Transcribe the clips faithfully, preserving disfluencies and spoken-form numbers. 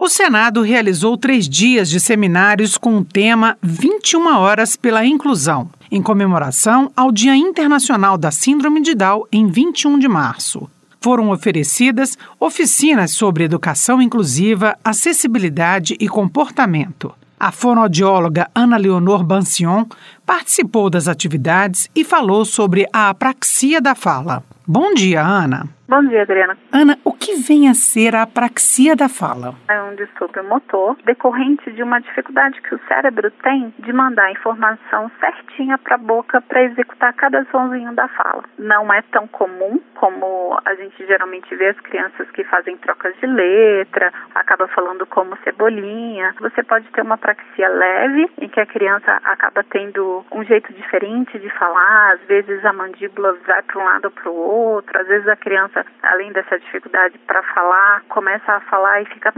O Senado realizou três dias de seminários com o tema vinte e uma horas pela inclusão, em comemoração ao Dia Internacional da Síndrome de Down em vinte e um de março. Foram oferecidas oficinas sobre educação inclusiva, acessibilidade e comportamento. A fonoaudióloga Ana Leonor Bancion participou das atividades e falou sobre a apraxia da fala. Bom dia, Ana. Bom dia, Adriana. Ana, o que vem a ser a apraxia da fala? É um distúrbio motor decorrente de uma dificuldade que o cérebro tem de mandar a informação certinha para a boca para executar cada sonzinho da fala. Não é tão comum como a gente geralmente vê as crianças que fazem trocas de letra, acaba falando como cebolinha. Você pode ter uma apraxia leve, em que a criança acaba tendo um jeito diferente de falar, às vezes a mandíbula vai para um lado ou para o outro, às vezes a criança, além dessa dificuldade para falar, começa a falar e fica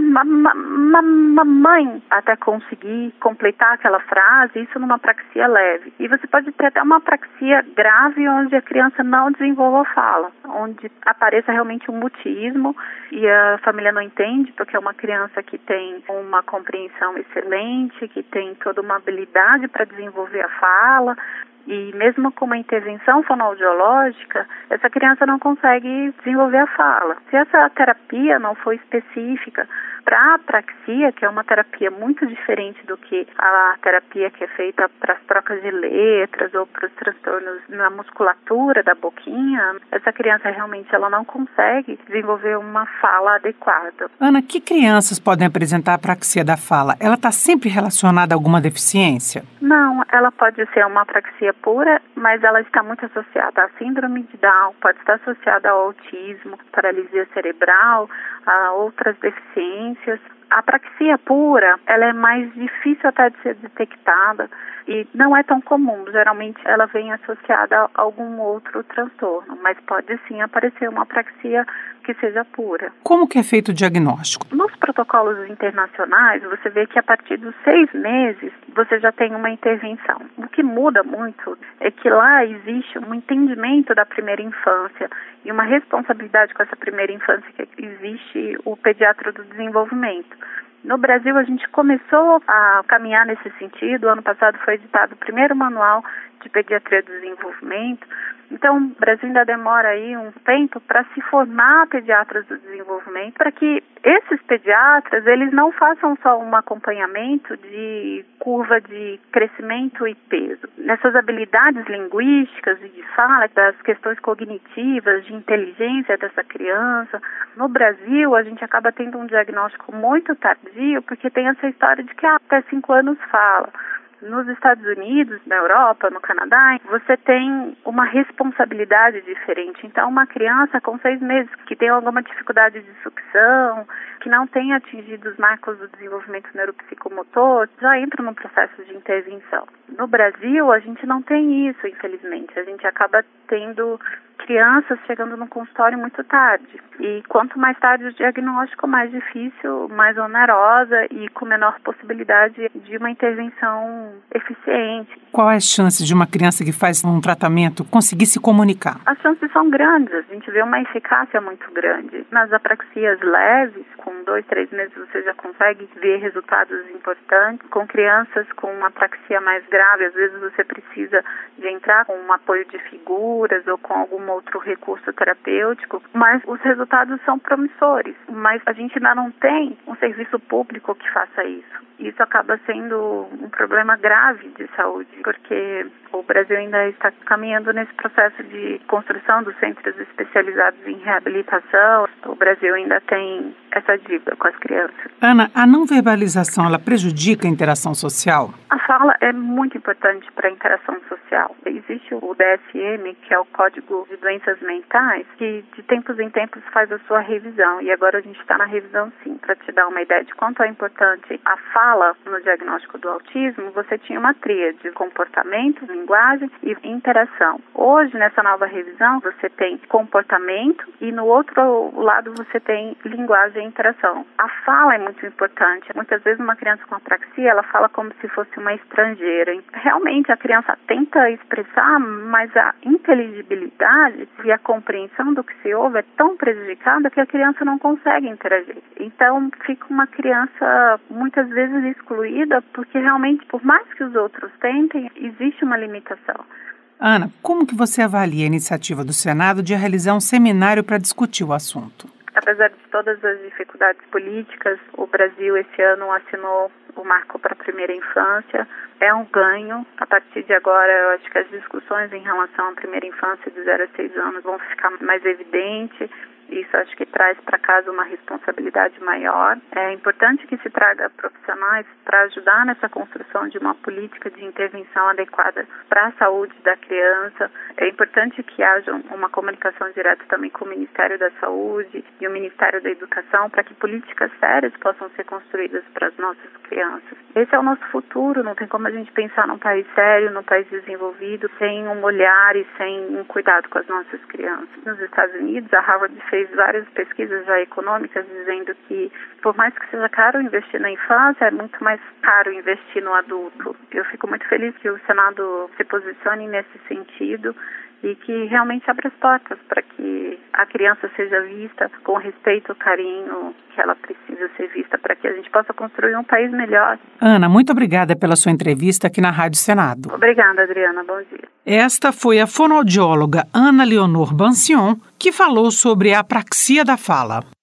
mamãe até conseguir completar aquela frase, isso numa apraxia leve. E você pode ter até uma apraxia grave onde a criança não desenvolva a fala, onde apareça realmente um mutismo e a família não entende, porque é uma criança que tem uma compreensão excelente, que tem toda uma habilidade para desenvolver a fala. E mesmo com uma intervenção fonoaudiológica, essa criança não consegue desenvolver a fala. Se essa terapia não for específica para a apraxia, que é uma terapia muito diferente do que a terapia que é feita para as trocas de letras ou para os transtornos na musculatura da boquinha, essa criança realmente ela não consegue desenvolver uma fala adequada. Ana, que crianças podem apresentar a apraxia da fala? Ela está sempre relacionada a alguma deficiência? Não, ela pode ser uma apraxia pura, mas ela está muito associada à síndrome de Down, pode estar associada ao autismo, paralisia cerebral, a outras deficiências. A apraxia pura, ela é mais difícil até de ser detectada e não é tão comum. Geralmente ela vem associada a algum outro transtorno, mas pode sim aparecer uma apraxia que seja pura. Como que é feito o diagnóstico? Nos protocolos internacionais, você vê que a partir dos seis meses você já tem uma intervenção. O que muda muito é que lá existe um entendimento da primeira infância e uma responsabilidade com essa primeira infância que existe o pediatra do desenvolvimento. No Brasil, a gente começou a caminhar nesse sentido. O ano passado foi editado o primeiro manual de pediatria do desenvolvimento. Então, o Brasil ainda demora aí um tempo para se formar pediatras do desenvolvimento, para que esses pediatras, eles não façam só um acompanhamento de curva de crescimento e peso. Nessas habilidades linguísticas e de fala, das questões cognitivas, de inteligência dessa criança, no Brasil, a gente acaba tendo um diagnóstico muito tardio, porque tem essa história de que ah, até cinco anos fala. Nos Estados Unidos, na Europa, no Canadá, você tem uma responsabilidade diferente. Então, uma criança com seis meses que tem alguma dificuldade de sucção, que não tem atingido os marcos do desenvolvimento neuropsicomotor, já entra num processo de intervenção. No Brasil, a gente não tem isso, infelizmente. A gente acaba tendo crianças chegando no consultório muito tarde. E quanto mais tarde o diagnóstico, mais difícil, mais onerosa e com menor possibilidade de uma intervenção eficiente. Qual é a chance de uma criança que faz um tratamento conseguir se comunicar? As chances são grandes, a gente vê uma eficácia muito grande. Nas apraxias leves, com dois, três meses você já consegue ver resultados importantes. Com crianças com uma apraxia mais grave, às vezes você precisa de entrar com um apoio de figuras ou com algum outro recurso terapêutico, mas os resultados são promissores. Mas a gente ainda não tem um serviço público que faça isso. Isso acaba sendo um problema grave de saúde, porque o Brasil ainda está caminhando nesse processo de construção dos centros especializados em reabilitação. O Brasil ainda tem essa dívida com as crianças. Ana, a não verbalização, ela prejudica a interação social? A fala é muito importante para a interação social. Existe o D S M, que é o Código de Doenças Mentais, que de tempos em tempos faz a sua revisão. E agora a gente está na revisão sim, para te dar uma ideia de quanto é importante a fala fala no diagnóstico do autismo, você tinha uma tríade: comportamento, linguagem e interação. Hoje, nessa nova revisão, você tem comportamento e no outro lado você tem linguagem e interação. A fala é muito importante. Muitas vezes uma criança com apraxia, ela fala como se fosse uma estrangeira. Realmente a criança tenta expressar, mas a inteligibilidade e a compreensão do que se ouve é tão prejudicada que a criança não consegue interagir. Então fica uma criança muitas vezes excluída, porque realmente, por mais que os outros tentem, existe uma limitação. Ana, como que você avalia a iniciativa do Senado de realizar um seminário para discutir o assunto? Apesar de todas as dificuldades políticas, o Brasil esse ano assinou o Marco para a Primeira Infância. É um ganho. A partir de agora, eu acho que as discussões em relação à primeira infância de zero a seis anos vão ficar mais evidentes. Isso acho que traz para casa uma responsabilidade maior. É importante que se traga profissionais para ajudar nessa construção de uma política de intervenção adequada para a saúde da criança. É importante que haja uma comunicação direta também com o Ministério da Saúde e o Ministério da Educação para que políticas sérias possam ser construídas para as nossas crianças. Esse é o nosso futuro. Não tem como a gente pensar num país sério, num país desenvolvido, sem um olhar e sem um cuidado com as nossas crianças. Nos Estados Unidos, a Harvard fez fez várias pesquisas já econômicas dizendo que, por mais que seja caro investir na infância, é muito mais caro investir no adulto. Eu fico muito feliz que o Senado se posicione nesse sentido e que realmente abra as portas para que a criança seja vista com o respeito, o carinho que ela precisa ser vista, para que a gente possa construir um país melhor. Ana, muito obrigada pela sua entrevista aqui na Rádio Senado. Obrigada, Adriana. Bom dia. Esta foi a fonoaudióloga Ana Leonor Bancion, que falou sobre a apraxia da fala.